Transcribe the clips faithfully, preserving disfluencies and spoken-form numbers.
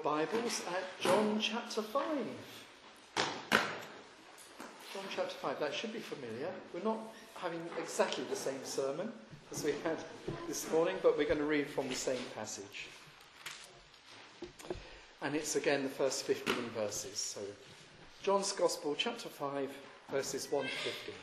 Bibles at John chapter five. John chapter five, that should be familiar. We're not having exactly the same sermon as we had this morning, but we're going to read from the same passage. And it's again the first fifteen verses. So, John's Gospel, chapter five, verses one to fifteen.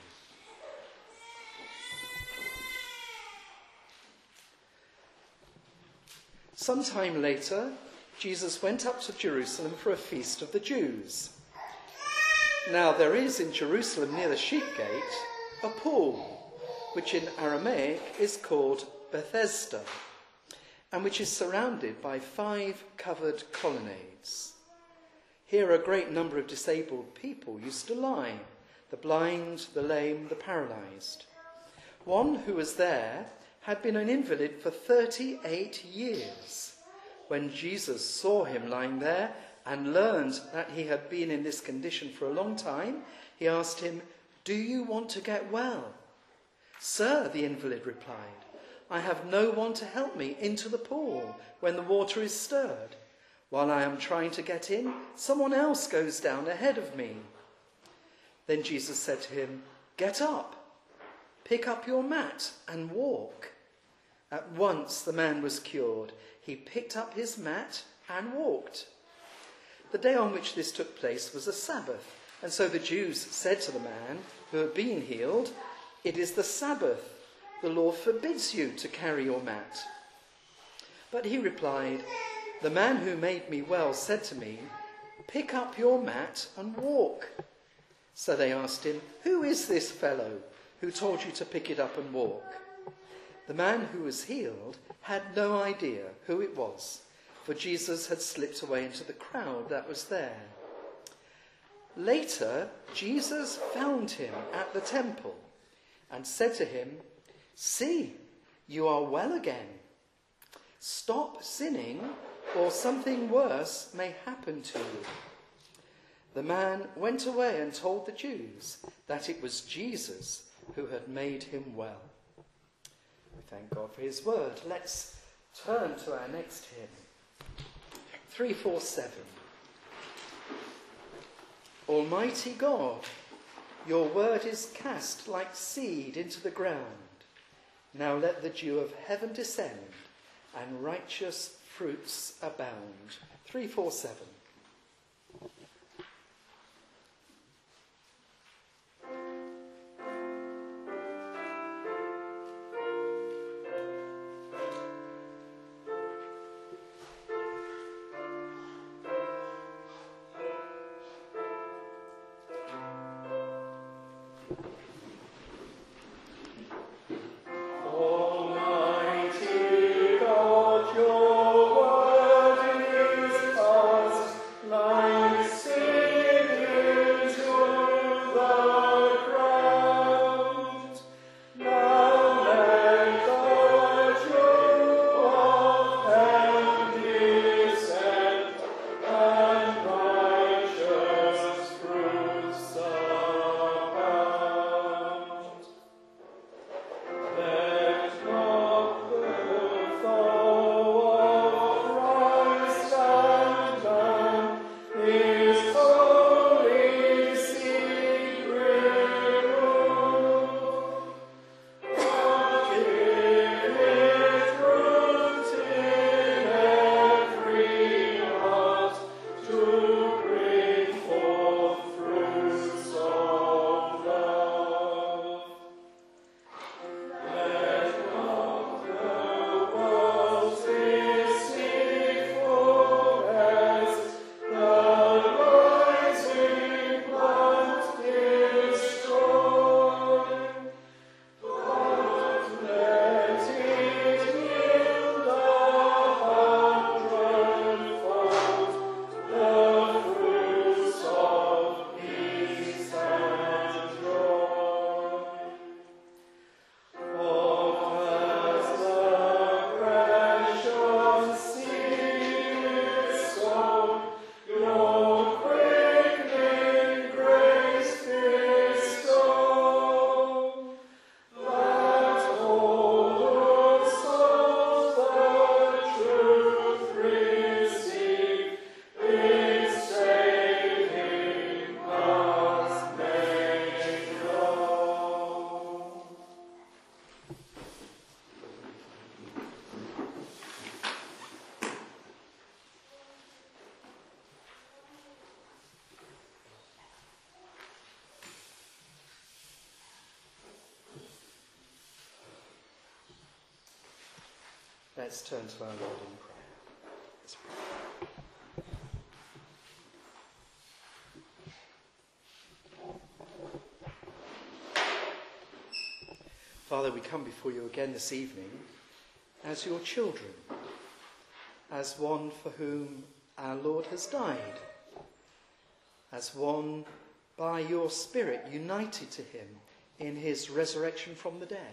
Sometime later, Jesus went up to Jerusalem for a feast of the Jews. Now there is in Jerusalem near the sheep gate a pool, which in Aramaic is called Bethesda, and which is surrounded by five covered colonnades. Here a great number of disabled people used to lie, the blind, the lame, the paralysed. One who was there had been an invalid for thirty-eight years. When Jesus saw him lying there and learned that he had been in this condition for a long time, he asked him, "Do you want to get well?" "Sir," the invalid replied, "I have no one to help me into the pool when the water is stirred. While I am trying to get in, someone else goes down ahead of me." Then Jesus said to him, "Get up, pick up your mat and walk." At once the man was cured. He picked up his mat and walked. The day on which this took place was a Sabbath, and so the Jews said to the man who had been healed, "It is the Sabbath. The law forbids you to carry your mat." But he replied, "The man who made me well said to me, 'Pick up your mat and walk.'" So they asked him, "Who is this fellow who told you to pick it up and walk?" The man who was healed had no idea who it was, for Jesus had slipped away into the crowd that was there. Later, Jesus found him at the temple and said to him, "See, you are well again. Stop sinning, or something worse may happen to you." The man went away and told the Jews that it was Jesus who had made him well. We thank God for his word. Let's turn to our next hymn. three forty-seven. Almighty God, your word is cast like seed into the ground. Now let the dew of heaven descend and righteous fruits abound. three forty-seven. Almighty God, your word is fast let's turn to our Lord in prayer. Let's pray. Father, we come before you again this evening as your children, as one for whom our Lord has died, as one by your Spirit united to him in his resurrection from the dead,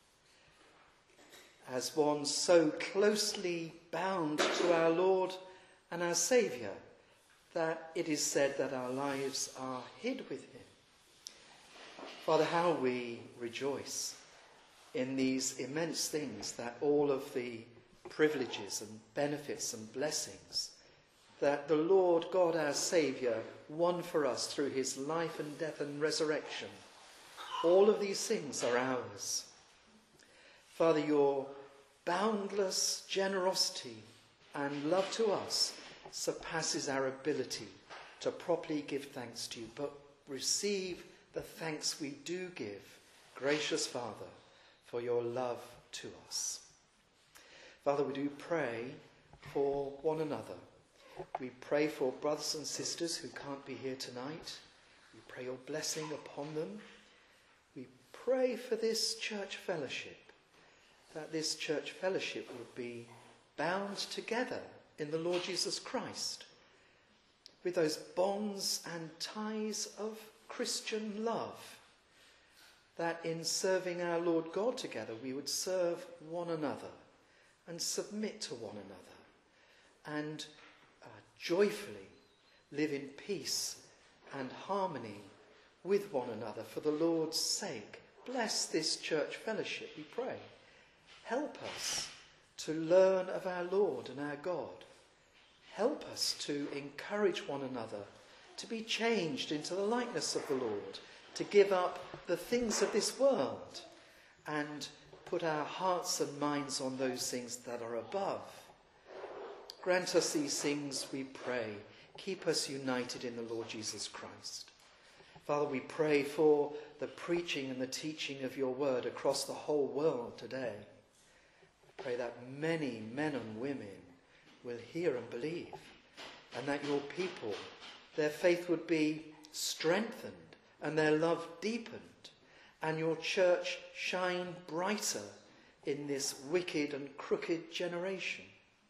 as one so closely bound to our Lord and our Saviour that it is said that our lives are hid with him. Father, how we rejoice in these immense things, that all of the privileges and benefits and blessings that the Lord God our Saviour won for us through his life and death and resurrection, all of these things are ours. Father, your boundless generosity and love to us surpasses our ability to properly give thanks to you, but receive the thanks we do give, gracious Father, for your love to us. Father, we do pray for one another. We pray for brothers and sisters who can't be here tonight. We pray your blessing upon them. We pray for this church fellowship, that this church fellowship would be bound together in the Lord Jesus Christ with those bonds and ties of Christian love, that in serving our Lord God together we would serve one another and submit to one another and uh, joyfully live in peace and harmony with one another for the Lord's sake. Bless this church fellowship, we pray. Help us to learn of our Lord and our God. Help us to encourage one another to be changed into the likeness of the Lord, to give up the things of this world and put our hearts and minds on those things that are above. Grant us these things, we pray. Keep us united in the Lord Jesus Christ. Father, we pray for the preaching and the teaching of your word across the whole world today. We pray that many men and women will hear and believe, and that your people, their faith would be strengthened and their love deepened, and your church shine brighter in this wicked and crooked generation.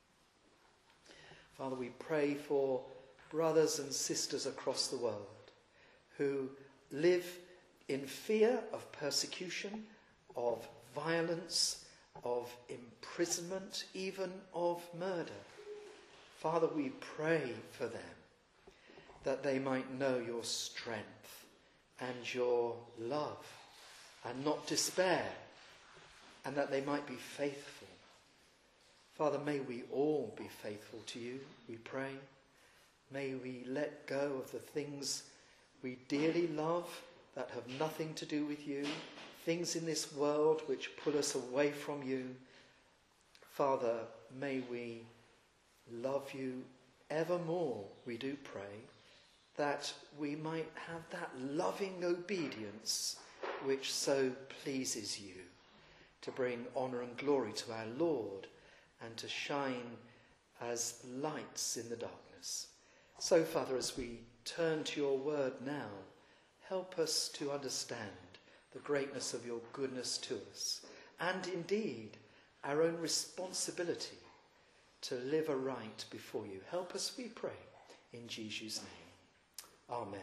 Father, we pray for brothers and sisters across the world who live in fear of persecution, of violence, of imprisonment, even of murder. Father, we pray for them that they might know your strength and your love and not despair, and that they might be faithful. Father, may we all be faithful to you, we pray. May we let go of the things we dearly love that have nothing to do with you, things in this world which pull us away from you. Father, may we love you evermore, we do pray, that we might have that loving obedience which so pleases you, to bring honour and glory to our Lord and to shine as lights in the darkness. So, Father, as we turn to your word now, help us to understand the greatness of your goodness to us, and indeed our own responsibility to live aright before you. Help us, we pray, in Jesus' name. Amen.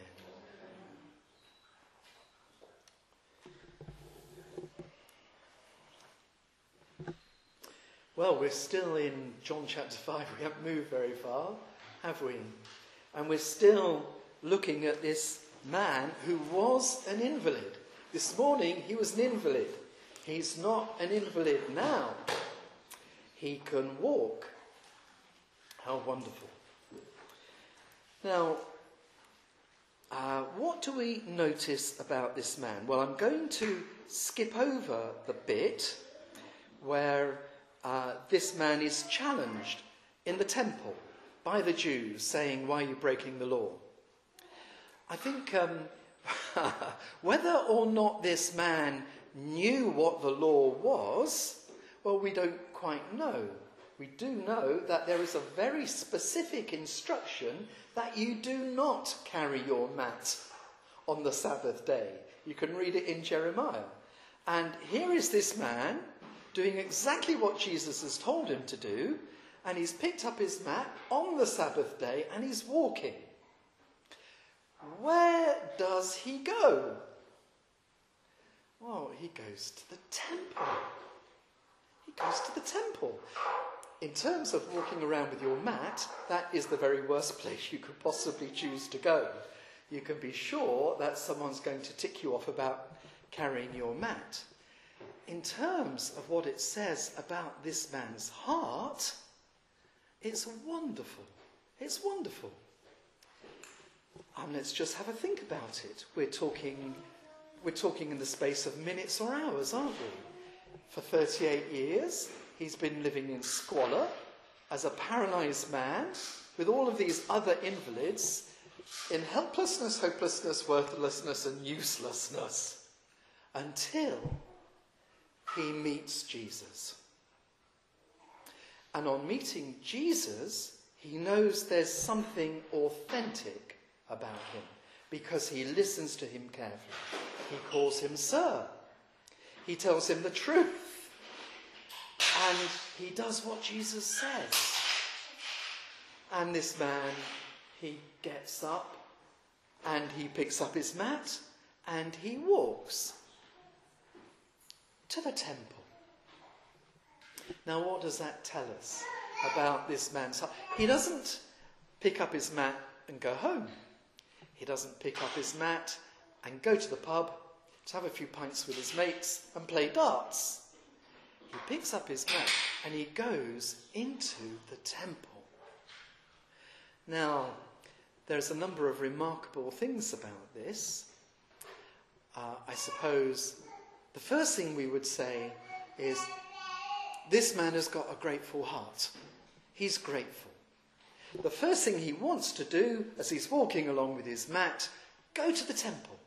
Well, we're still in John chapter five. We haven't moved very far, have we? And we're still looking at this man who was an invalid. This morning he was an invalid. He's not an invalid now. He can walk. How wonderful. Now, uh, what do we notice about this man? Well, I'm going to skip over the bit where uh, this man is challenged in the temple by the Jews, saying, "Why are you breaking the law?" I think um, whether or not this man knew what the law was, well, we don't quite know. we do know that there is a very specific instruction that you do not carry your mat on the Sabbath day. You can read it in Jeremiah. And here is this man doing exactly what Jesus has told him to do, and he's picked up his mat on the Sabbath day and he's walking. Where does he go? Well, he goes to the temple. He goes to the temple. In terms of walking around with your mat, that is the very worst place you could possibly choose to go. You can be sure that someone's going to tick you off about carrying your mat. In terms of what it says about this man's heart, it's wonderful. It's wonderful. And let's just have a think about it. We're talking, we're talking in the space of minutes or hours, aren't we? For thirty-eight years, he's been living in squalor as a paralysed man with all of these other invalids in helplessness, hopelessness, worthlessness and uselessness until he meets Jesus. And on meeting Jesus, he knows there's something authentic about him because he listens to him carefully. He calls him Sir. He tells him the truth. And he does what Jesus says. And this man, he gets up and he picks up his mat and he walks to the temple. Now, what does that tell us about this man's heart? He doesn't pick up his mat and go home. He doesn't pick up his mat and go to the pub to have a few pints with his mates and play darts. He picks up his mat and he goes into the temple. Now, there's a number of remarkable things about this. Uh, I suppose the first thing we would say is this man has got a grateful heart. He's grateful. The first thing he wants to do as he's walking along with his mat, go to the temple.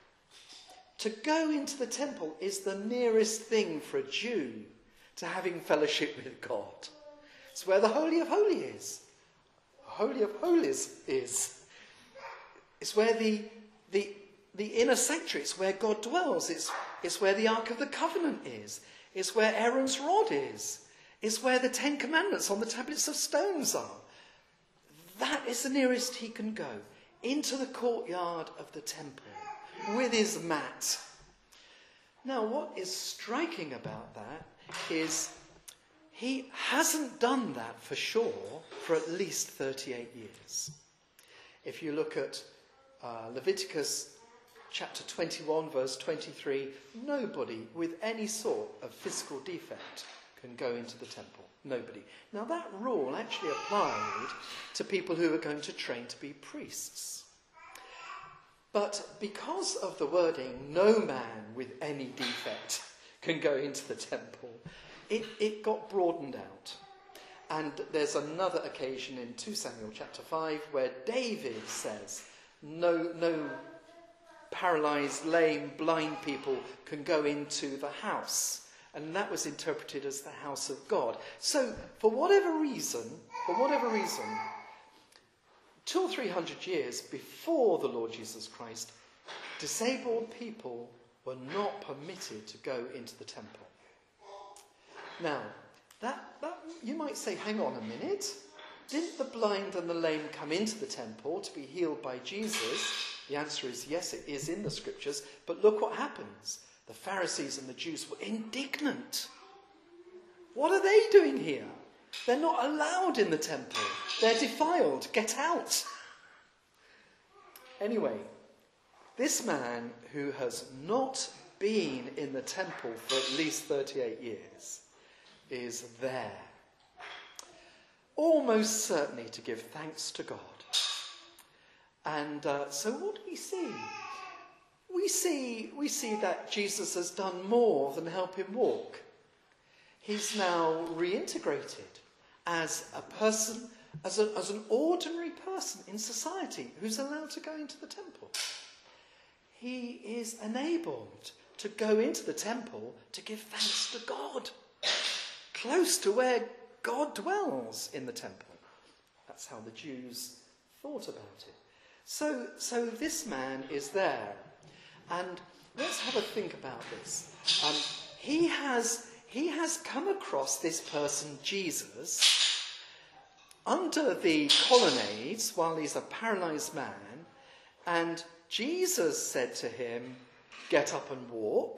To go into the temple is the nearest thing for a Jew to having fellowship with God. It's where the Holy of Holies is. Holy of Holies is. It's where the, the, the inner sanctuary, it's where God dwells. It's, it's where the Ark of the Covenant is. It's where Aaron's rod is. It's where the Ten Commandments on the tablets of stones are. That is the nearest he can go. Into the courtyard of the temple with his mat. Now, what is striking about that is he hasn't done that for sure for at least thirty-eight years. If you look at uh, Leviticus chapter twenty-one, verse twenty-three, nobody with any sort of physical defect can go into the temple. Nobody. Now, that rule actually applied to people who were going to train to be priests. But because of the wording, no man with any defect can go into the temple, it, it got broadened out. And there's another occasion in Second Samuel chapter five where David says, no, no paralysed, lame, blind people can go into the house. And that was interpreted as the house of God. So, for whatever reason, for whatever reason, two or three hundred years before the Lord Jesus Christ, disabled people were not permitted to go into the temple. Now, that, that you might say, hang on a minute. Didn't the blind and the lame come into the temple to be healed by Jesus? The answer is yes, it is in the scriptures. But look what happens. The Pharisees and the Jews were indignant. What are they doing here? They're not allowed in the temple. They're defiled. Get out. Anyway, this man who has not been in the temple for at least thirty-eight years is there, almost certainly to give thanks to God. And uh, so what do we see? We see, we see that Jesus has done more than help him walk. He's now reintegrated as a person, as, a, as an ordinary person in society who's allowed to go into the temple. He is enabled to go into the temple to give thanks to God, close to where God dwells in the temple. That's how the Jews thought about it. So, so this man is there. And let's have a think about this. Um, he has, he has come across this person, Jesus, under the colonnades while he's a paralyzed man. And Jesus said to him, "Get up and walk."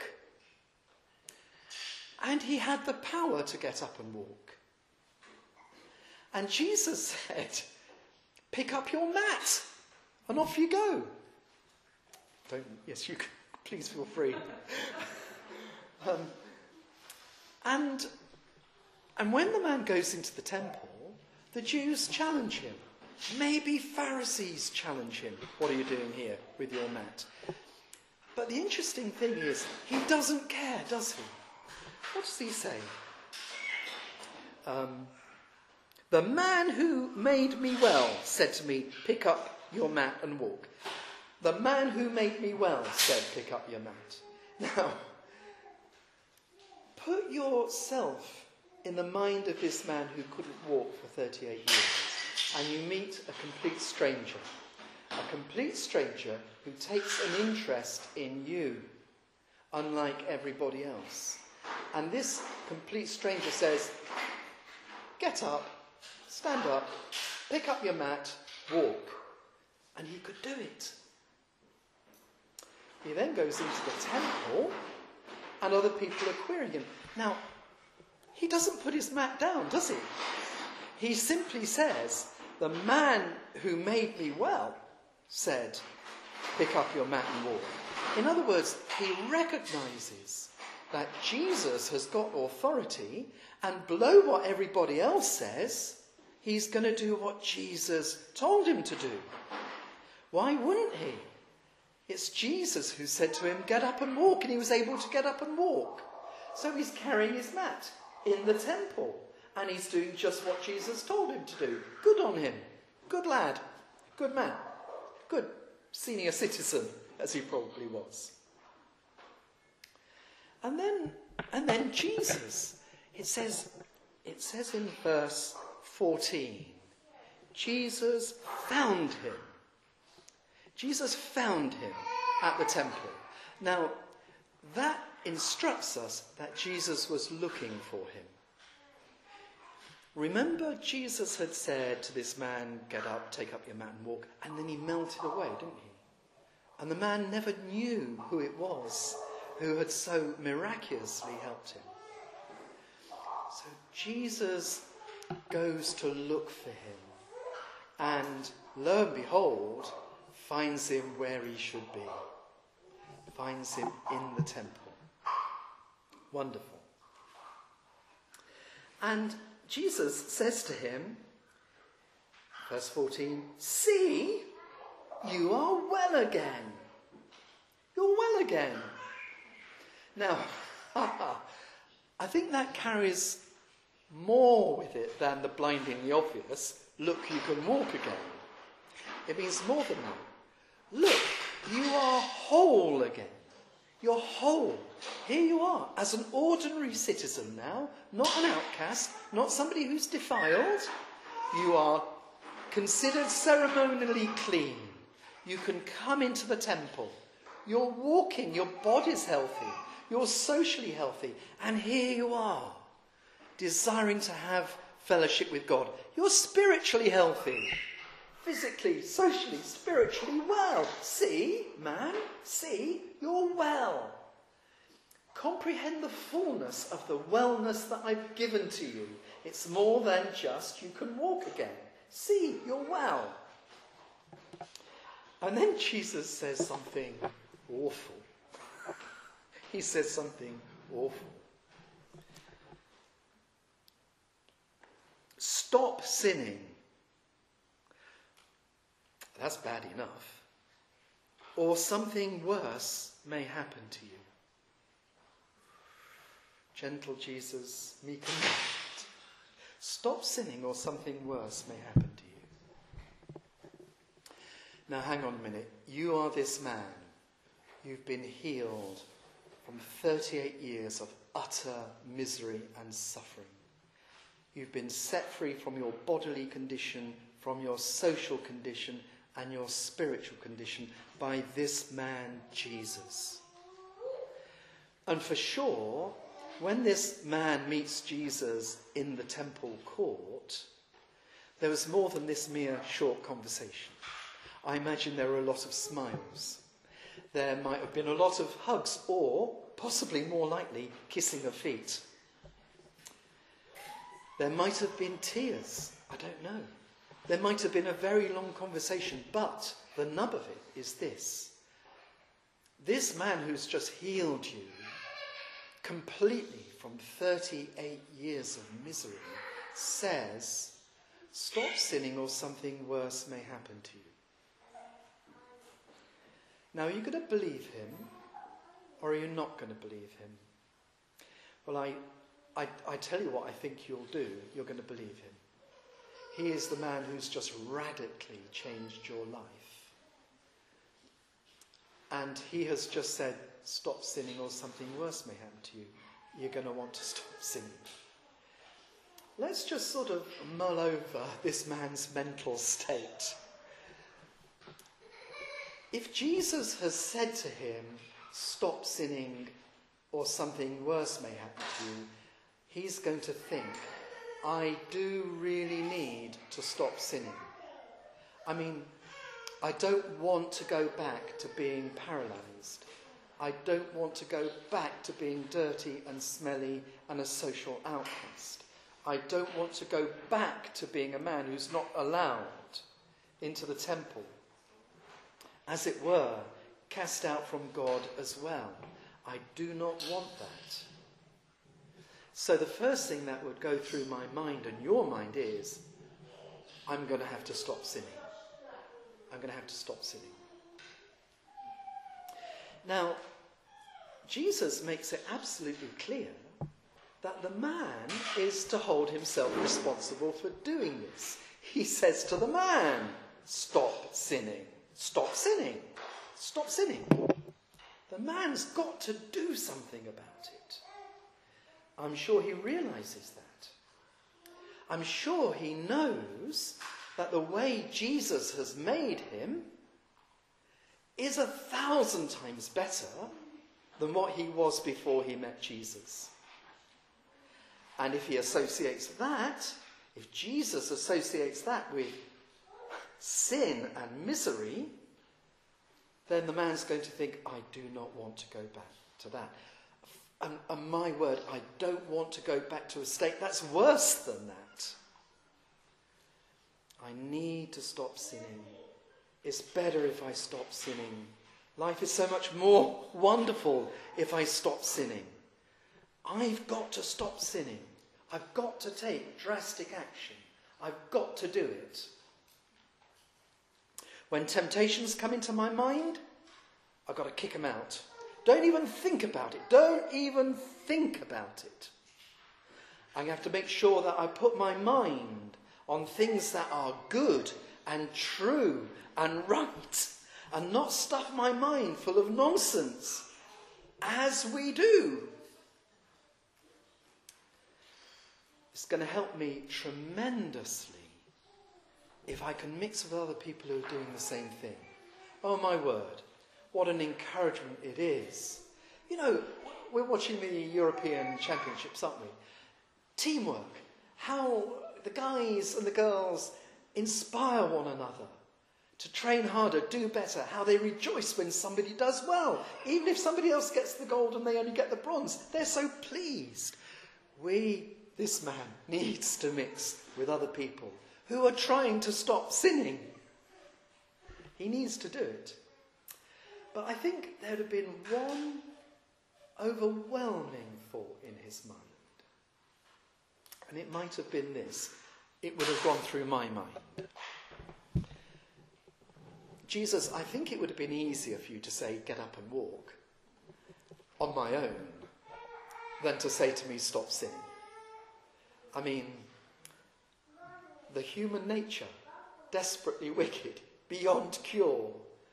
And he had the power to get up and walk. And Jesus said, "Pick up your mat and off you go." Don't, yes, you can, please feel free. um, and, and when the man goes into the temple, the Jews challenge him. Maybe Pharisees challenge him. "What are you doing here with your mat?" But the interesting thing is, he doesn't care, does he? What does he say? Um, "The man who made me well said to me, 'Pick up your mat and walk.'" The man who made me well said, "Pick up your mat." Now, put yourself in the mind of this man who couldn't walk for thirty-eight years, and you meet a complete stranger. A complete stranger who takes an interest in you, unlike everybody else. And this complete stranger says, "Get up, stand up, pick up your mat, walk." And he could do it. He then goes into the temple, and other people are querying him. Now, he doesn't put his mat down, does he? He simply says, "The man who made me well said, 'Pick up your mat and walk.'" In other words, he recognises that Jesus has got authority, and below what everybody else says, he's going to do what Jesus told him to do. Why wouldn't he? It's Jesus who said to him, "Get up and walk," and he was able to get up and walk. So he's carrying his mat in the temple, and he's doing just what Jesus told him to do. Good on him. Good lad. Good man. Good senior citizen, as he probably was. And then, and then Jesus, it says, it says in verse fourteen, Jesus found him. Jesus found him at the temple. Now, that instructs us that Jesus was looking for him. Remember, Jesus had said to this man, "Get up, take up your mat and walk," and then he melted away, didn't he? And the man never knew who it was who had so miraculously helped him. So Jesus goes to look for him, and lo and behold, finds him where he should be. Finds him in the temple. Wonderful. And Jesus says to him, verse fourteen, "See, you are well again." You're well again. Now, I think that carries more with it than the blindingly obvious, "Look, you can walk again." It means more than that. Look, you are whole again. You're whole. Here you are, as an ordinary citizen now, not an outcast, not somebody who's defiled. You are considered ceremonially clean. You can come into the temple. You're walking, your body's healthy. You're socially healthy. And here you are, desiring to have fellowship with God. You're spiritually healthy. Physically, socially, spiritually well. See, man, see, you're well. Comprehend the fullness of the wellness that I've given to you. It's more than just you can walk again. See, you're well. And then Jesus says something awful. He says something awful. Stop sinning. That's bad enough. Or something worse may happen to you. Gentle Jesus, meek and mild. Stop sinning or something worse may happen to you. Now hang on a minute. You are this man. You've been healed from thirty-eight years of utter misery and suffering. You've been set free from your bodily condition, from your social condition, and your spiritual condition by this man, Jesus. And for sure, when this man meets Jesus in the temple court, there was more than this mere short conversation. I imagine there were a lot of smiles. There might have been a lot of hugs, or, possibly more likely, kissing of feet. There might have been tears. I don't know. There might have been a very long conversation, but the nub of it is this. This man who's just healed you completely from thirty-eight years of misery says, stop sinning or something worse may happen to you. Now, are you going to believe him or are you not going to believe him? Well, I, I, I tell you what I think you'll do. You're going to believe him. He is the man who's just radically changed your life. And he has just said, stop sinning or something worse may happen to you. You're going to want to stop sinning. Let's just sort of mull over this man's mental state. If Jesus has said to him, stop sinning or something worse may happen to you, he's going to think, I do really need to stop sinning. I mean, I don't want to go back to being paralysed. I don't want to go back to being dirty and smelly and a social outcast. I don't want to go back to being a man who's not allowed into the temple. As it were, cast out from God as well. I do not want that. So the first thing that would go through my mind and your mind is, I'm going to have to stop sinning. I'm going to have to stop sinning. Now, Jesus makes it absolutely clear that the man is to hold himself responsible for doing this. He says to the man, stop sinning. Stop sinning. Stop sinning. The man's got to do something about it. I'm sure he realises that. I'm sure he knows that the way Jesus has made him is a thousand times better than what he was before he met Jesus. And if he associates that, if Jesus associates that with sin and misery, then the man's going to think, I do not want to go back to that. And, and my word, I don't want to go back to a state that's worse than that. I need to stop sinning. It's better if I stop sinning. Life is so much more wonderful if I stop sinning. I've got to stop sinning. I've got to take drastic action. I've got to do it. When temptations come into my mind, I've got to kick them out. Don't even think about it. Don't even think about it. I have to make sure that I put my mind on things that are good and true and right, and not stuff my mind full of nonsense, as we do. It's going to help me tremendously if I can mix with other people who are doing the same thing. Oh my word, what an encouragement it is. You know, we're watching the European Championships, aren't we? Teamwork. How the guys and the girls inspire one another to train harder, do better. How they rejoice when somebody does well. Even if somebody else gets the gold and they only get the bronze, they're so pleased. We, this man, needs to mix with other people who are trying to stop sinning. He needs to do it. But I think there would have been one overwhelming thought in his mind. And it might have been this. It would have gone through my mind. Jesus, I think it would have been easier for you to say, get up and walk on my own, than to say to me, stop sinning. I mean, the human nature, desperately wicked, beyond cure,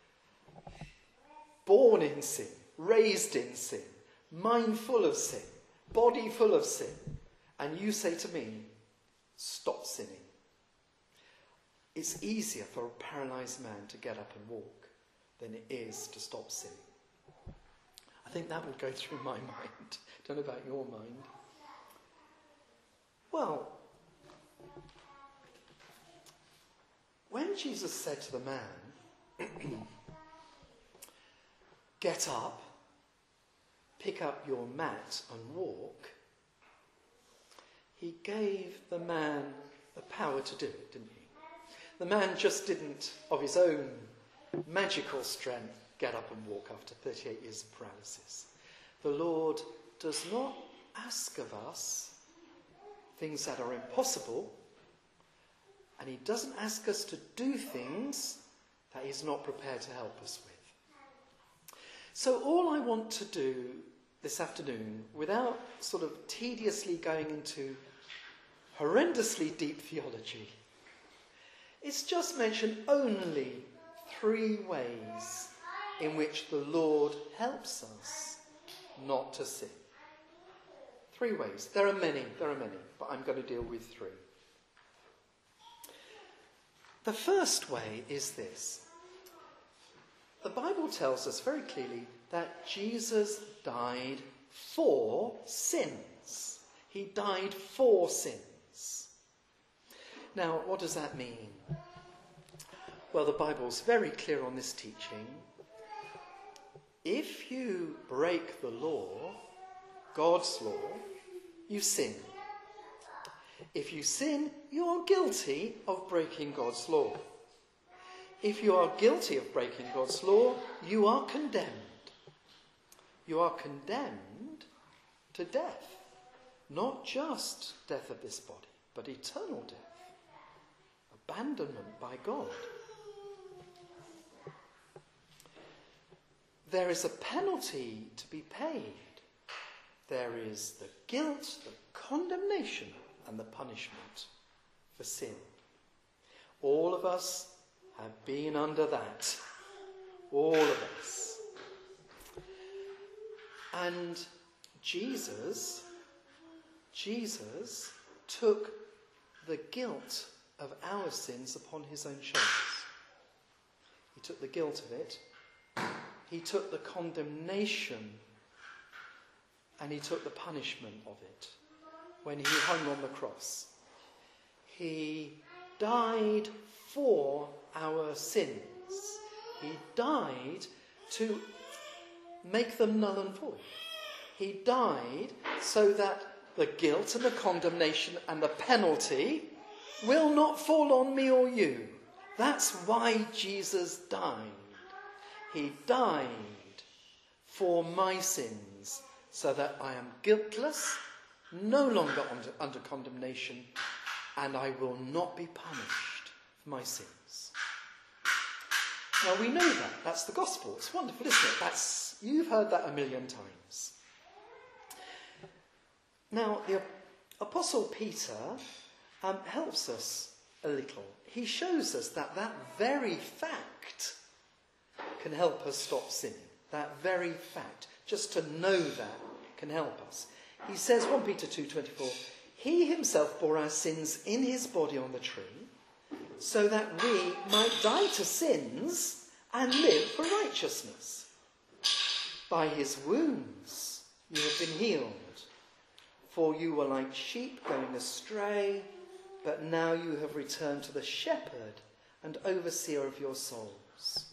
born in sin, raised in sin, mind full of sin, body full of sin. And you say to me, stop sinning. It's easier for a paralysed man to get up and walk than it is to stop sinning. I think that would go through my mind. Don't know about your mind. Well, when Jesus said to the man, get up, pick up your mat and walk, he gave the man the power to do it, didn't he? The man just didn't, of his own magical strength, get up and walk after thirty-eight years of paralysis. The Lord does not ask of us things that are impossible, and he doesn't ask us to do things that he's not prepared to help us with. So all I want to do this afternoon, without sort of tediously going into horrendously deep theology, is just mention only three ways in which the Lord helps us not to sin. Three ways. There are many, there are many, but I'm going to deal with three. The first way is this. The Bible tells us very clearly that Jesus died for sins. He died for sins. Now, what does that mean? Well, the Bible's very clear on this teaching. If you break the law, God's law, you sin. If you sin, you are guilty of breaking God's law. If you are guilty of breaking God's law, you are condemned. You are condemned to death. Not just death of this body, but eternal death. Abandonment by God. There is a penalty to be paid. There is the guilt, the condemnation, and the punishment for sin. All of us have been under that. All of us. And Jesus, Jesus took the guilt of our sins upon his own shoulders. He took the guilt of it. He took the condemnation and he took the punishment of it when he hung on the cross. He died for our sins. He died to make them null and void. He died so that the guilt and the condemnation and the penalty will not fall on me or you. That's why Jesus died. He died for my sins so that I am guiltless, no longer under, under condemnation, and I will not be punished for my sins. Now we know that. That's the gospel. It's wonderful, isn't it? That's, you've heard that a million times. Now, the Apostle Peter um, helps us a little. He shows us that that very fact can help us stop sinning. That very fact. Just to know that can help us. He says, First Peter two twenty-four, he himself bore our sins in his body on the tree, so that we might die to sins and live for righteousness. By his wounds you have been healed. For you were like sheep going astray, but now you have returned to the shepherd and overseer of your souls.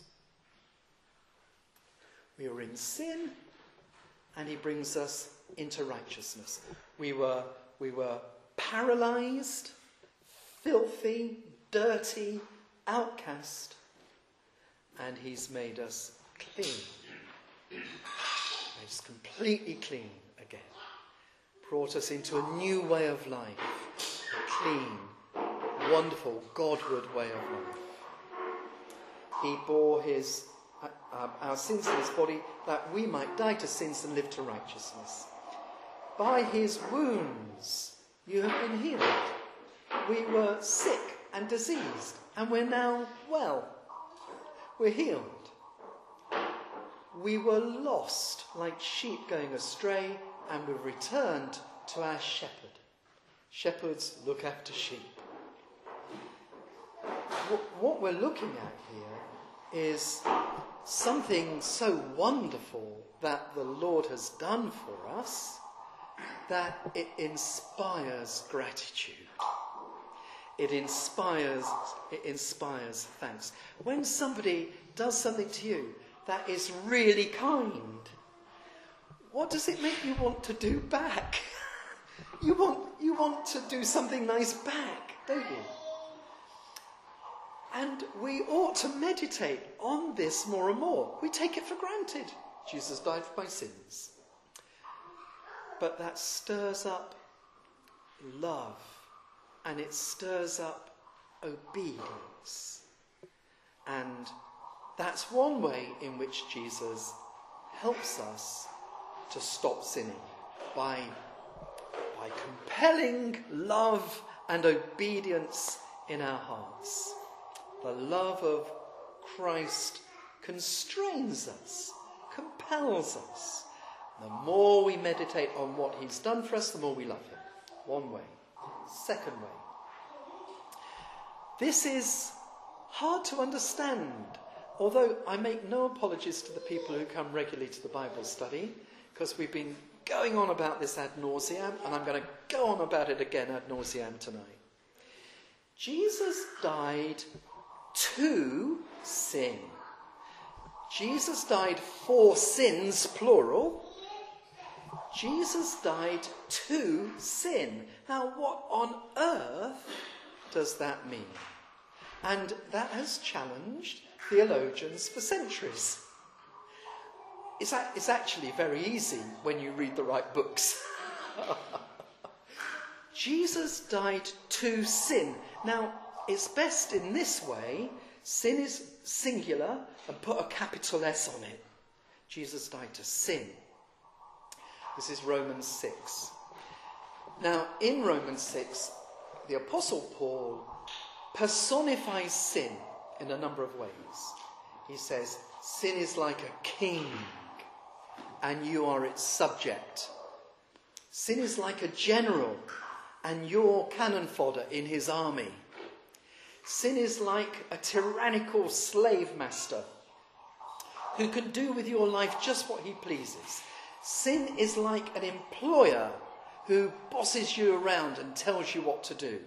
We were in sin, and he brings us into righteousness. We were, we were paralysed, filthy, dirty, outcast, and he's made us clean. Made us completely clean again. Brought us into a new way of life. A clean, wonderful, Godward way of life. He bore his uh, uh, our sins in his body that we might die to sins and live to righteousness. By his wounds you have been healed. We were sick and diseased, and we're now well. We're healed. We were lost like sheep going astray, and we've returned to our shepherd. Shepherds look after sheep. What we're looking at here is something so wonderful that the Lord has done for us that it inspires gratitude. It inspires, it inspires thanks. When somebody does something to you that is really kind, what does it make you want to do back? You want, you want to do something nice back, don't you? And we ought to meditate on this more and more. We take it for granted. Jesus died for my sins. But that stirs up love, and it stirs up obedience. And that's one way in which Jesus helps us to stop sinning, by, by compelling love and obedience in our hearts. The love of Christ constrains us, compels us. The more we meditate on what he's done for us, the more we love him. One way. Second way. This is hard to understand, although I make no apologies to the people who come regularly to the Bible study, because we've been going on about this ad nauseam, and I'm going to go on about it again ad nauseam tonight. Jesus died to sin. Jesus died for sins, plural. Jesus died to sin. Now, what on earth does that mean? And that has challenged theologians for centuries. It's, a- it's actually very easy when you read the right books. Jesus died to sin. Now, it's best in this way. Sin is singular, and put a capital S on it. Jesus died to sin. This is Romans six. Now, in Romans six, the Apostle Paul personifies sin in a number of ways. He says, sin is like a king, and you are its subject. Sin is like a general, and you're cannon fodder in his army. Sin is like a tyrannical slave master who can do with your life just what he pleases. Sin is like an employer who bosses you around and tells you what to do.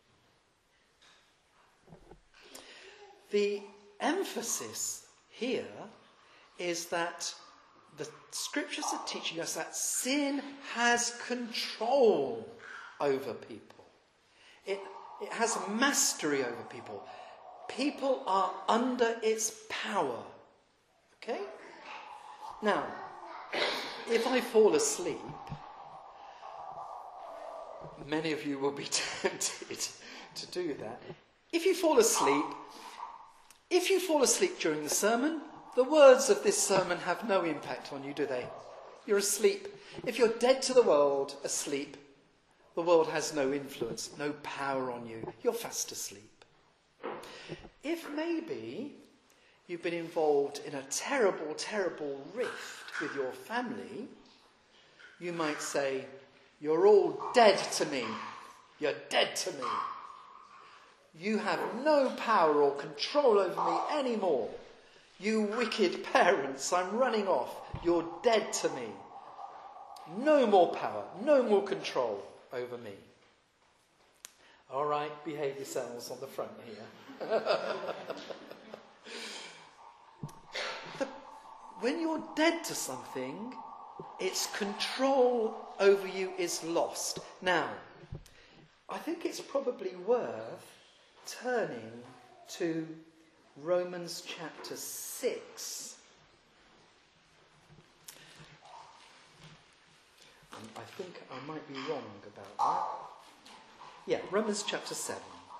The emphasis here is that the scriptures are teaching us that sin has control over people. It, it has mastery over people. People are under its power. Okay? Now, if I fall asleep, many of you will be tempted to do that. If you fall asleep, if you fall asleep during the sermon, the words of this sermon have no impact on you, do they? You're asleep. If you're dead to the world, asleep, the world has no influence, no power on you. You're fast asleep. If maybe you've been involved in a terrible, terrible rift with your family, you might say, you're all dead to me. You're dead to me. You have no power or control over me anymore. You wicked parents, I'm running off. You're dead to me. No more power, no more control over me. All right, behave yourselves on the front here. the, when you're dead to something, its control over you is lost. Now, I think it's probably worth turning to Romans chapter six. Um, I think I might be wrong about that. Yeah, Romans chapter seven.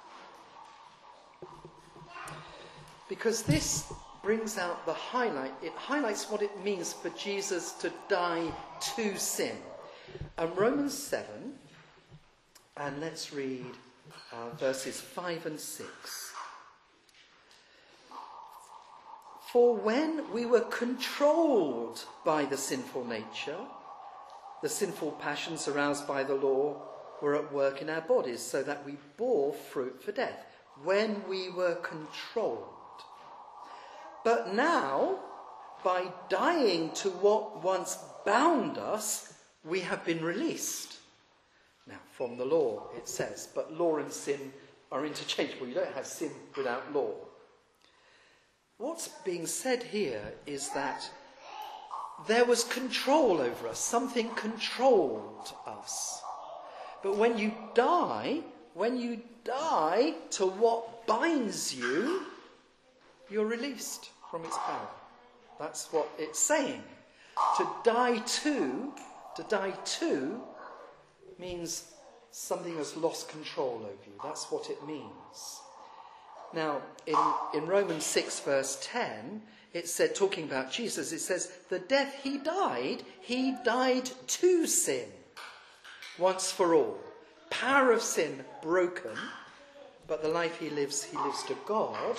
Because this brings out the highlight. It highlights what it means for Jesus to die to sin. And Romans seven, and let's read uh, verses five and six. For when we were controlled by the sinful nature, the sinful passions aroused by the law, were at work in our bodies so that we bore fruit for death when we were controlled. But now, by dying to what once bound us, we have been released. Now, from the law, it says, but law and sin are interchangeable. You don't have sin without law. What's being said here is that there was control over us. Something controlled us. But when you die, when you die to what binds you, you're released from its power. That's what it's saying. To die to, to die to means something has lost control over you. That's what it means. Now, in, in Romans six verse ten, it said, talking about Jesus, it says, the death he died, he died to sin. Once for all. Power of sin broken, but the life he lives, he lives to God.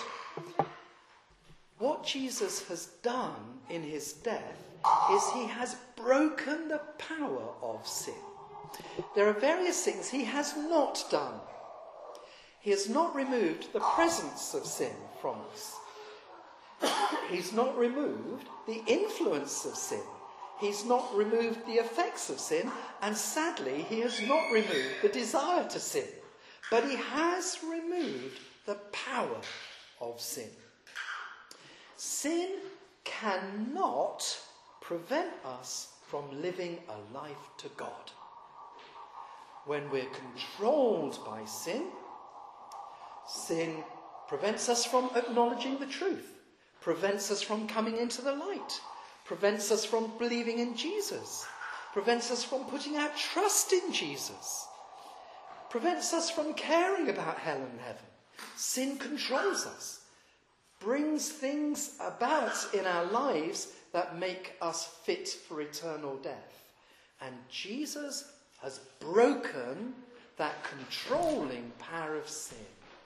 What Jesus has done in his death is he has broken the power of sin. There are various things he has not done. He has not removed the presence of sin from us. He's not removed the influence of sin. He's not removed the effects of sin. And sadly, he has not removed the desire to sin. But he has removed the power of sin. Sin cannot prevent us from living a life to God. When we're controlled by sin, sin prevents us from acknowledging the truth, prevents us from coming into the light, prevents us from believing in Jesus, prevents us from putting our trust in Jesus, prevents us from caring about hell and heaven. Sin controls us, brings things about in our lives that make us fit for eternal death. And Jesus has broken that controlling power of sin.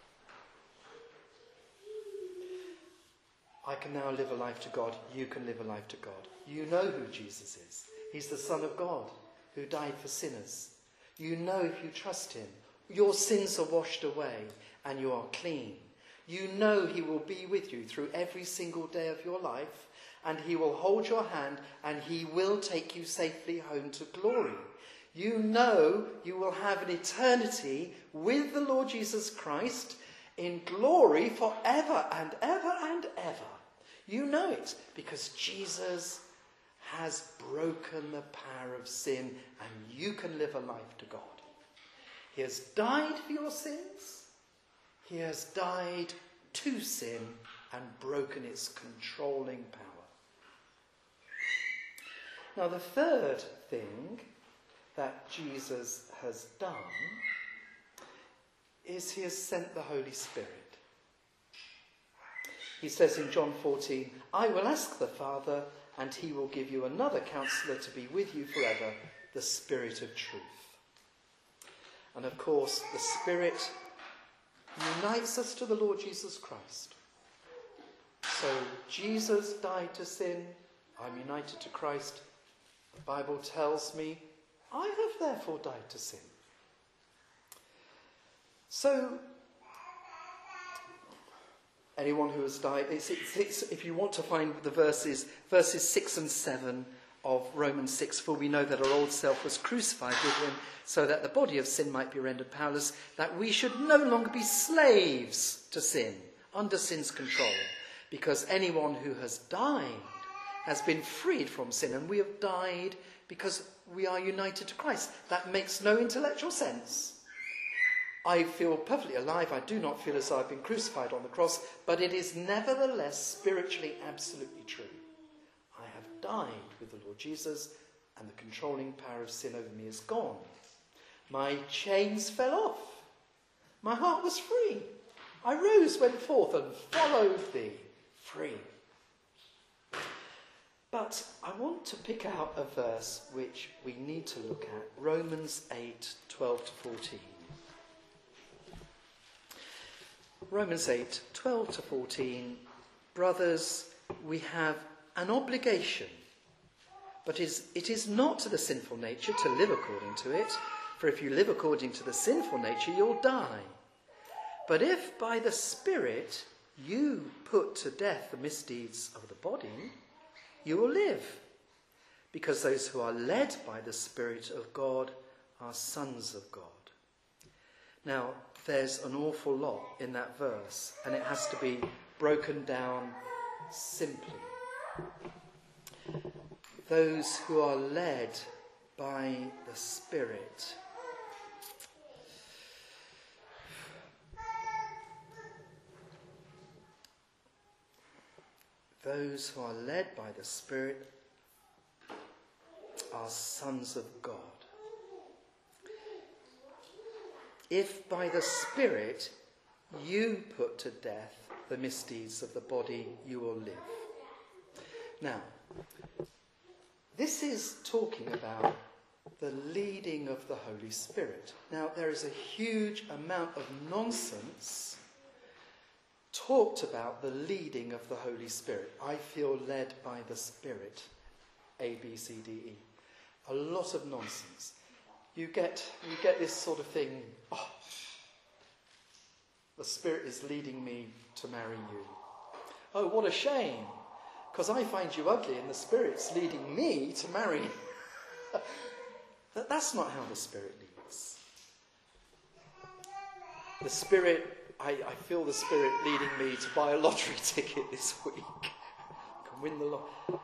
I can now live a life to God. You can live a life to God. You know who Jesus is. He's the Son of God who died for sinners. You know if you trust him, your sins are washed away and you are clean. You know he will be with you through every single day of your life, and he will hold your hand and he will take you safely home to glory. You know you will have an eternity with the Lord Jesus Christ in glory forever and ever and ever. You know it because Jesus has broken the power of sin and you can live a life to God. He has died for your sins. He has died to sin and broken its controlling power. Now, the third thing that Jesus has done is he has sent the Holy Spirit. He says in John fourteen, I will ask the Father, and he will give you another counselor to be with you forever, the Spirit of truth. And of course, the Spirit unites us to the Lord Jesus Christ. So Jesus died to sin. I'm united to Christ. The Bible tells me I have therefore died to sin. So anyone who has died, it's, it's, it's, if you want to find the verses, verses six and seven of Romans six, for we know that our old self was crucified with him, so that the body of sin might be rendered powerless, that we should no longer be slaves to sin, under sin's control, because anyone who has died has been freed from sin, and we have died because we are united to Christ. That makes no intellectual sense. I feel perfectly alive. I do not feel as though I've been crucified on the cross, but it is nevertheless spiritually absolutely true. I have died with the Lord Jesus, and the controlling power of sin over me is gone. My chains fell off. My heart was free. I rose, went forth, and followed thee, free. But I want to pick out a verse which we need to look at, Romans eight, twelve to fourteen. Romans eight, twelve to fourteen. Brothers, we have an obligation, but it is not to the sinful nature to live according to it. For if you live according to the sinful nature, you'll die. But if by the Spirit you put to death the misdeeds of the body, you will live. Because those who are led by the Spirit of God are sons of God. Now, there's an awful lot in that verse, and it has to be broken down simply. Those who are led by the Spirit. Those who are led by the Spirit are sons of God. If by the Spirit you put to death the misdeeds of the body, you will live. Now, this is talking about the leading of the Holy Spirit. Now, there is a huge amount of nonsense talked about the leading of the Holy Spirit. I feel led by the Spirit. A, B, C, D, E. A lot of nonsense. You get you get this sort of thing, oh, the Spirit is leading me to marry you. Oh, what a shame, because I find you ugly and the Spirit's leading me to marry you. That's not how the Spirit leads. The Spirit, I, I feel the Spirit leading me to buy a lottery ticket this week. I can win the lottery.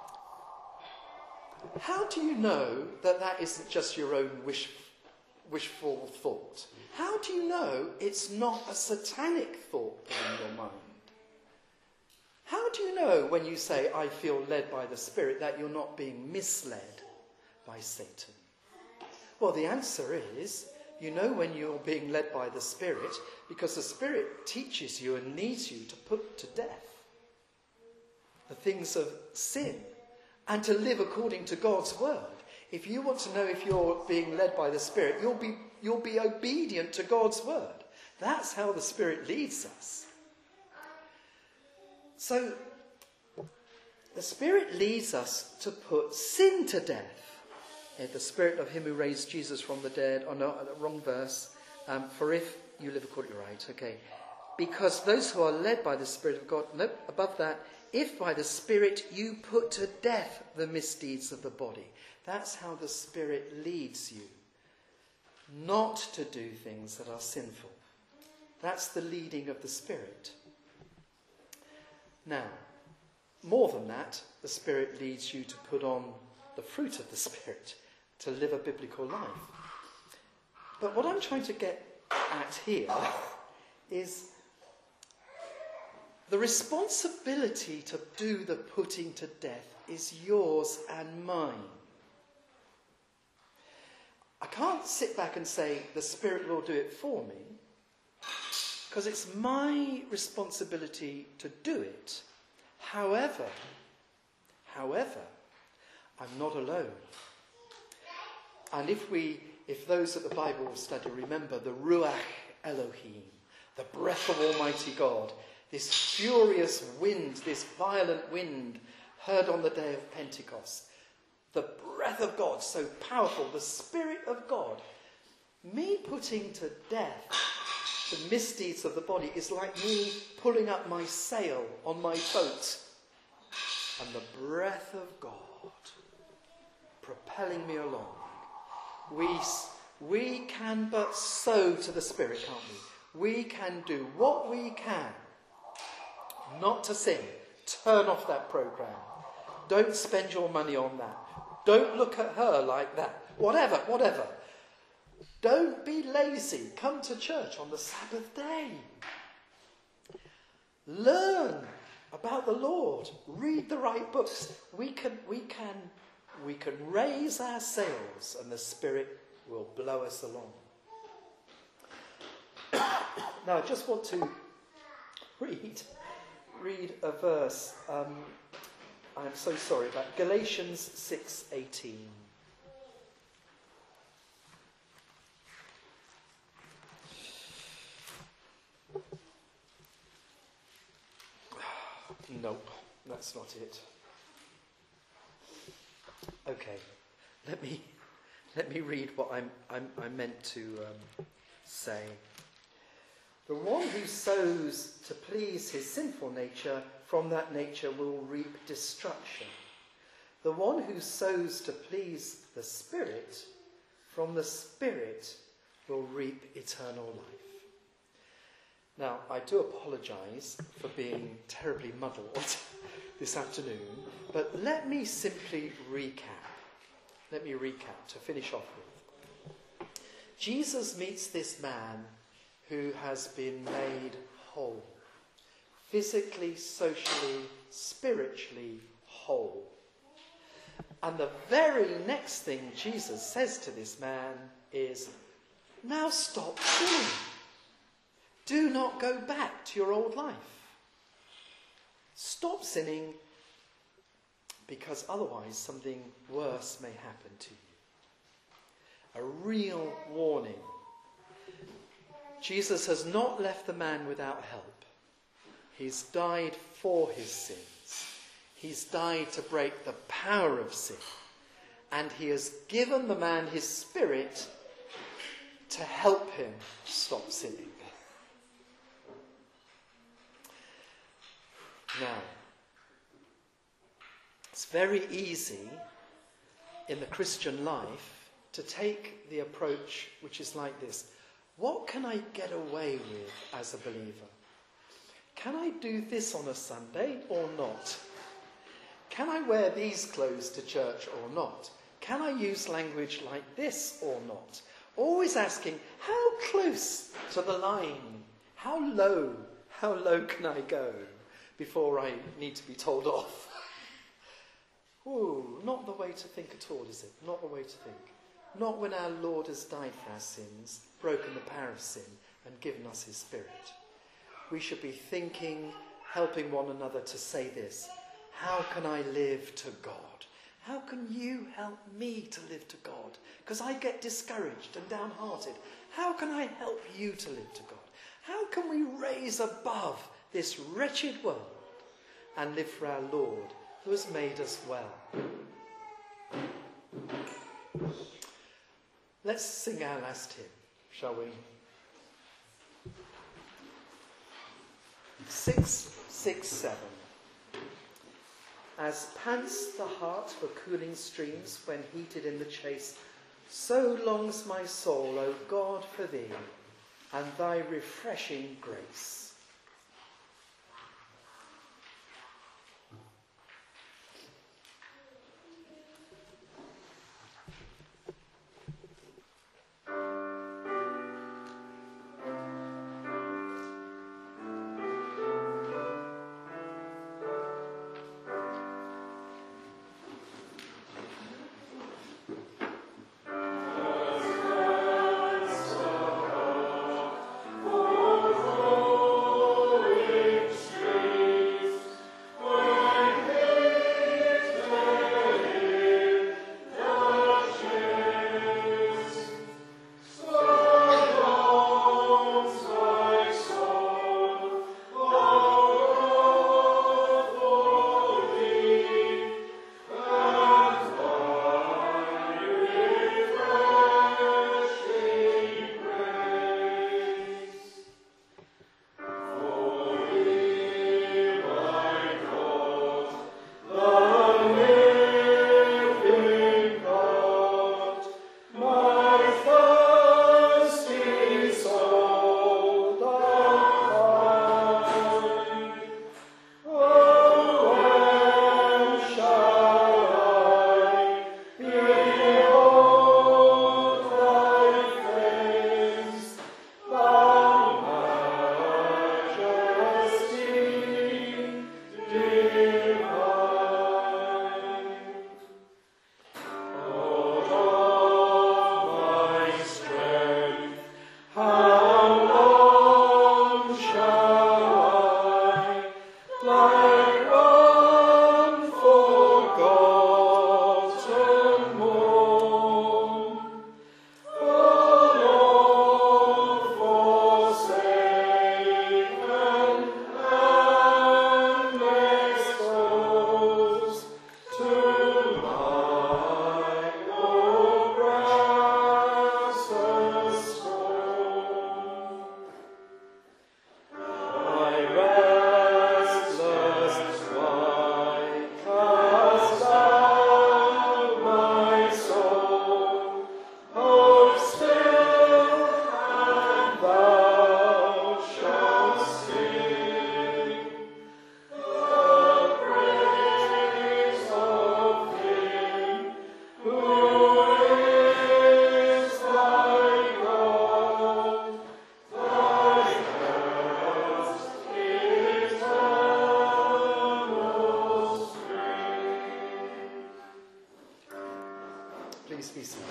How do you know that that isn't just your own wish, wishful thought? How do you know it's not a satanic thought put in your mind? How do you know when you say, I feel led by the Spirit, that you're not being misled by Satan? Well, the answer is, you know when you're being led by the Spirit, because the Spirit teaches you and leads you to put to death the things of sin, and to live according to God's word. If you want to know if you're being led by the Spirit, you'll be, you'll be obedient to God's word. That's how the Spirit leads us. So, the Spirit leads us to put sin to death. Yeah, the Spirit of him who raised Jesus from the dead. Oh no, wrong verse. Um, for if you live according to right, okay. Because those who are led by the Spirit of God, nope, above that, if by the Spirit you put to death the misdeeds of the body. That's how the Spirit leads you. Not to do things that are sinful. That's the leading of the Spirit. Now, more than that, the Spirit leads you to put on the fruit of the Spirit, to live a biblical life. But what I'm trying to get at here is the responsibility to do the putting to death is yours and mine. I can't sit back and say the Spirit will do it for me, because it's my responsibility to do it. However, however, I'm not alone. And if we, if those at the Bible study remember the Ruach Elohim, the breath of Almighty God, this furious wind, this violent wind heard on the day of Pentecost. The breath of God, so powerful, the Spirit of God. Me putting to death the misdeeds of the body is like me pulling up my sail on my boat. And the breath of God propelling me along. We, we can but sow to the Spirit, can't we? We can do what we can not to sin. Turn off that program. Don't spend your money on that. Don't look at her like that. Whatever, whatever. Don't be lazy. Come to church on the Sabbath day. Learn about the Lord. Read the right books. We can, we can, we can raise our sails and the Spirit will blow us along. Now, I just want to read, read a verse. Um, I'm so sorry about Galatians six eighteen. Nope, that's not it. Okay, let me Let me read what I'm, I'm, I meant to um, say. The one who sows to please his sinful nature, from that nature will reap destruction. The one who sows to please the Spirit, from the Spirit will reap eternal life. Now, I do apologise for being terribly muddled this afternoon, but let me simply recap. Let me recap to finish off with. Jesus meets this man who has been made whole. Physically, socially, spiritually whole. And the very next thing Jesus says to this man is, now stop sinning. Do not go back to your old life. Stop sinning, because otherwise something worse may happen to you. A real warning. Jesus has not left the man without help. He's died for his sins. He's died to break the power of sin. And he has given the man his Spirit to help him stop sinning. Now, it's very easy in the Christian life to take the approach which is like this. What can I get away with as a believer? Can I do this on a Sunday or not? Can I wear these clothes to church or not? Can I use language like this or not? Always asking, how close to the line? How low? How low can I go before I need to be told off? Ooh, not the way to think at all, is it? Not the way to think. Not when our Lord has died for our sins, broken the power of sin, and given us his Spirit. We should be thinking, helping one another to say this. How can I live to God? How can you help me to live to God? Because I get discouraged and downhearted. How can I help you to live to God? How can we raise above this wretched world and live for our Lord, who has made us well? Let's sing our last hymn, shall we? Six, six, seven. As pants the heart for cooling streams when heated in the chase, so longs my soul, O God, for thee and thy refreshing grace. Oh Please be seated.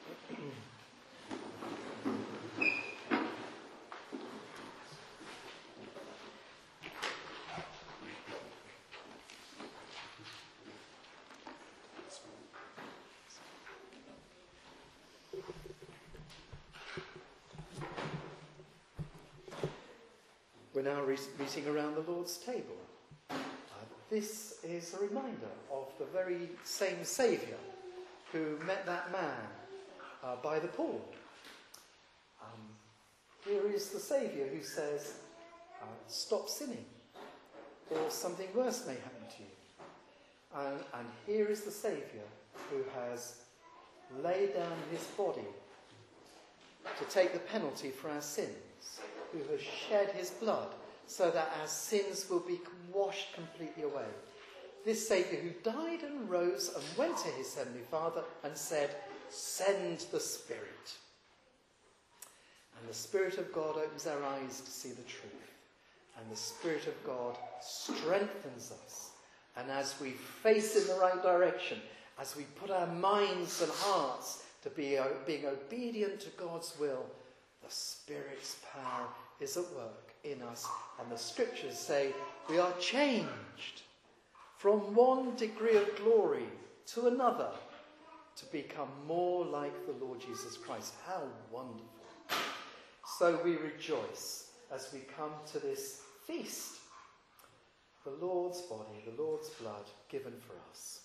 We're now re- meeting around the Lord's table. Uh, this is a reminder of the very same Saviour who met that man uh, by the pool. Um, here is the Saviour who says, uh, stop sinning, or something worse may happen to you. And, and here is the Saviour who has laid down his body to take the penalty for our sins, who has shed his blood so that our sins will be washed completely away. This Saviour who died and rose and went to his Heavenly Father and said, send the Spirit. And the Spirit of God opens our eyes to see the truth. And the Spirit of God strengthens us. And as we face in the right direction, as we put our minds and hearts to be being obedient to God's will, the Spirit's power is at work in us. And the scriptures say we are changed from one degree of glory to another to become more like the Lord Jesus Christ. How wonderful. So we rejoice as we come to this feast. The Lord's body, the Lord's blood given for us.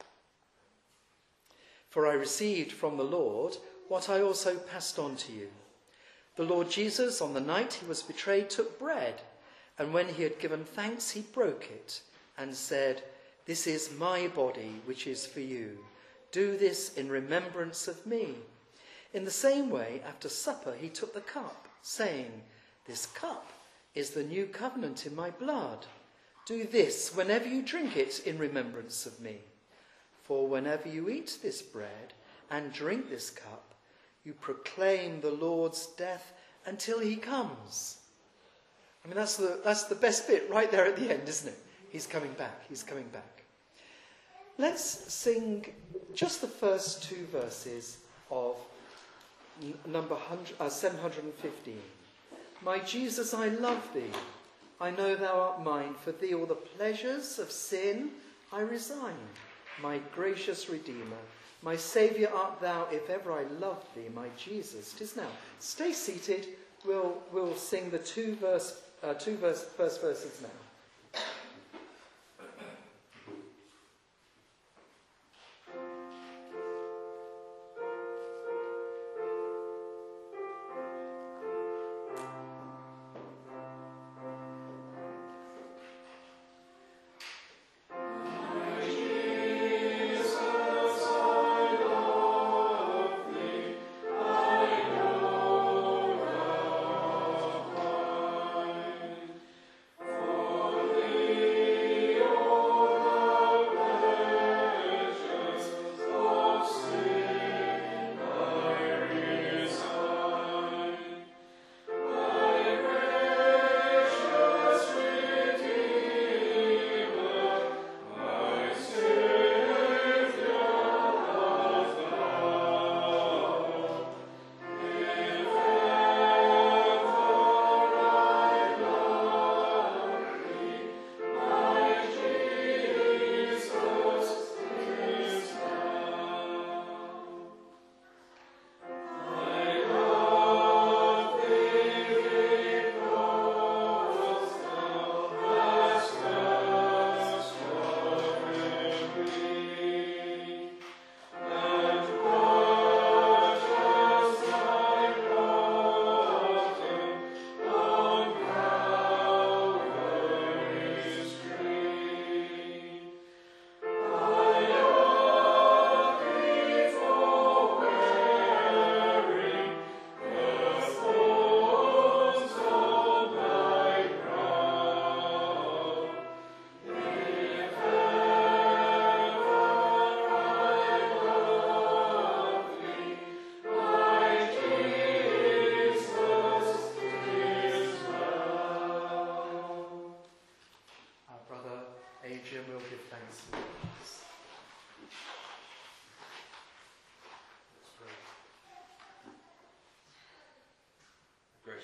For I received from the Lord what I also passed on to you. The Lord Jesus, on the night he was betrayed, took bread, and when he had given thanks, he broke it and said, this is my body, which is for you. Do this in remembrance of me. In the same way, after supper, he took the cup, saying, this cup is the new covenant in my blood. Do this whenever you drink it in remembrance of me. For whenever you eat this bread and drink this cup, you proclaim the Lord's death until he comes. I mean, that's the, that's the best bit right there at the end, isn't it? He's coming back. He's coming back. Let's sing just the first two verses of n- number uh, seven hundred fifteen. My Jesus, I love thee. I know thou art mine. For thee all the pleasures of sin I resign. My gracious Redeemer, my Saviour art thou, if ever I loved thee, my Jesus. 'Tis now. Stay seated. We'll we'll sing the two verse uh, two verse first verses now. For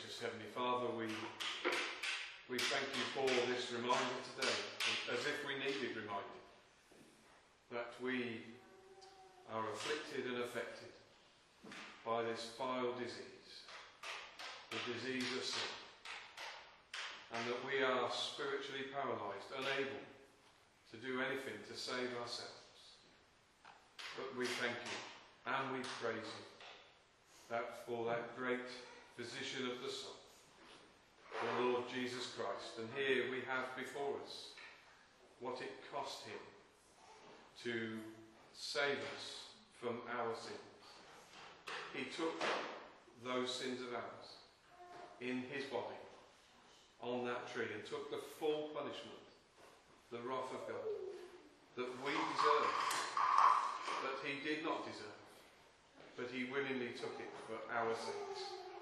Gracious Heavenly Father, we, we thank you for this reminder today, as if we needed reminding, that we are afflicted and affected by this vile disease, the disease of sin, and that we are spiritually paralysed, unable to do anything to save ourselves. But we thank you and we praise you that for that great physician of the soul, the Lord Jesus Christ. And here we have before us what it cost him to save us from our sins. He took those sins of ours in his body on that tree and took the full punishment, the wrath of God, that we deserve, that he did not deserve, but he willingly took it for our sins.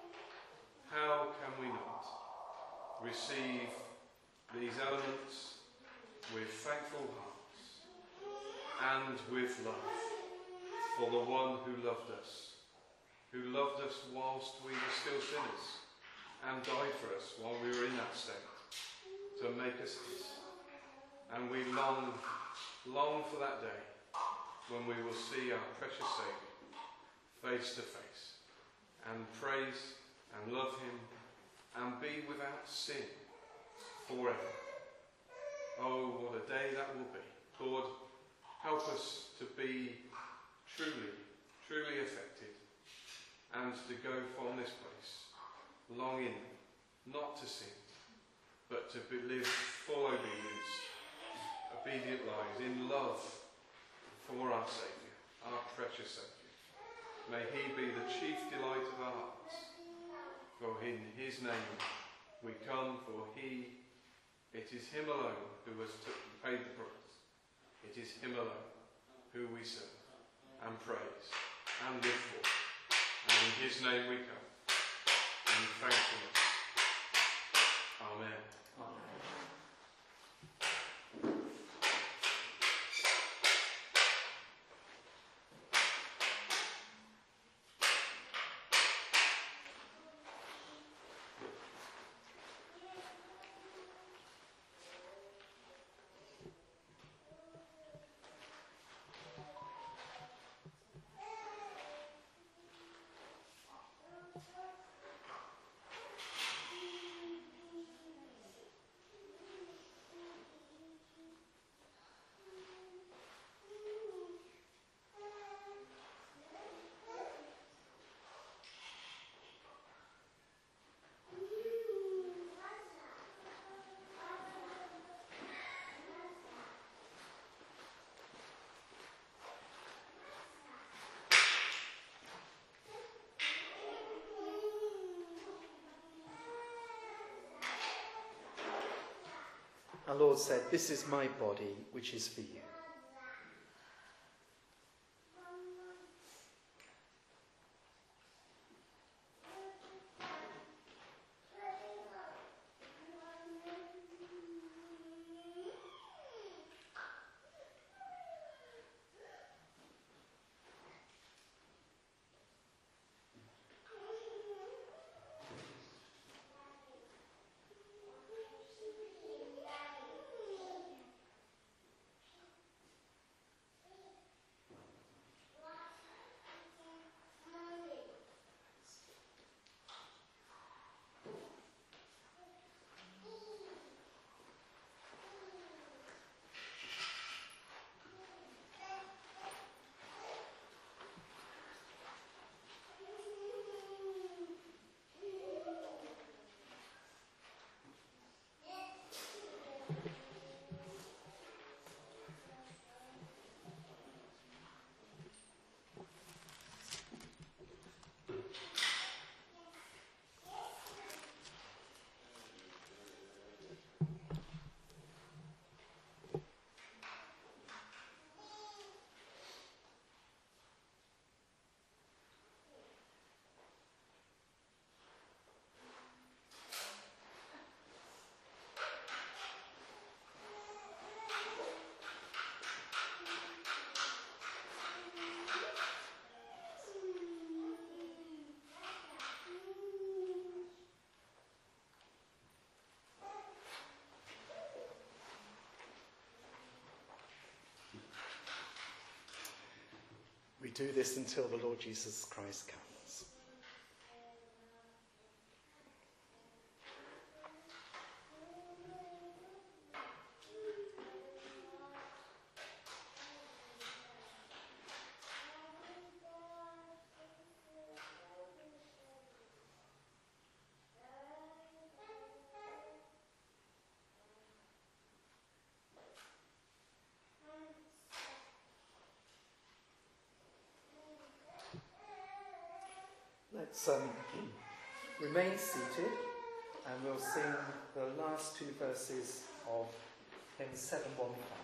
How can we not receive these elements with thankful hearts and with love for the one who loved us, who loved us whilst we were still sinners and died for us while we were in that state to make us his. And we long, long for that day when we will see our precious Saviour face to face and praise and love him and be without sin forever. Oh, what a day that will be. Lord, help us to be truly, truly affected and to go from this place longing not to sin, but to be, live full obedience, obedient lives in love for our Saviour, our precious Saviour. May he be the chief delight of our hearts. For in his name we come, for he, it is him alone who has took, paid the price. It is him alone who we serve and praise and live for. And in his name we come in thankfulness. Amen. Amen. Our Lord said, "This is my body, which is for you." We do this until the Lord Jesus Christ comes. Let's um, remain seated and we'll sing the last two verses of hymn seven one five.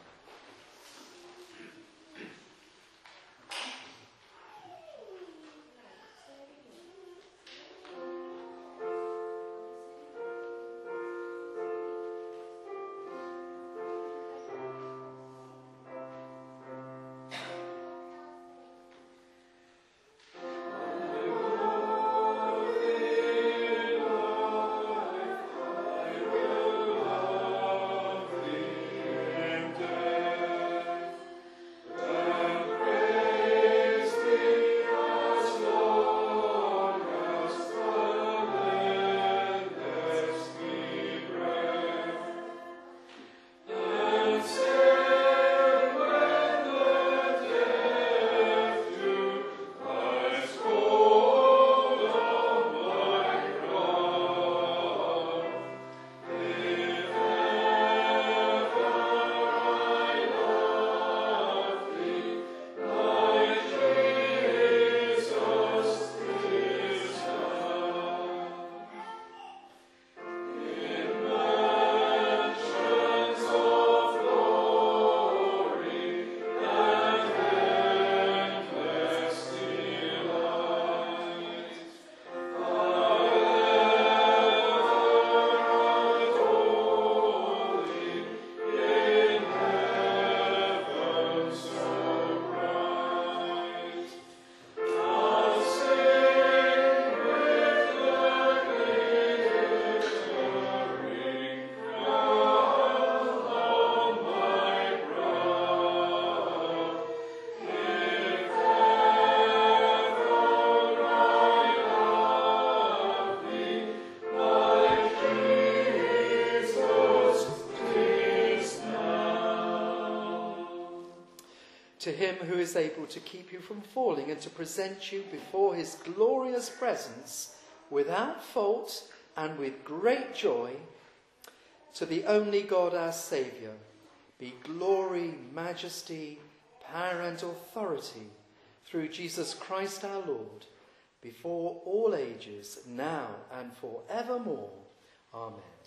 To him who is able to keep you from falling and to present you before his glorious presence without fault and with great joy, to the only God our Saviour, be glory, majesty, power and authority through Jesus Christ our Lord, before all ages, now and forevermore. Amen.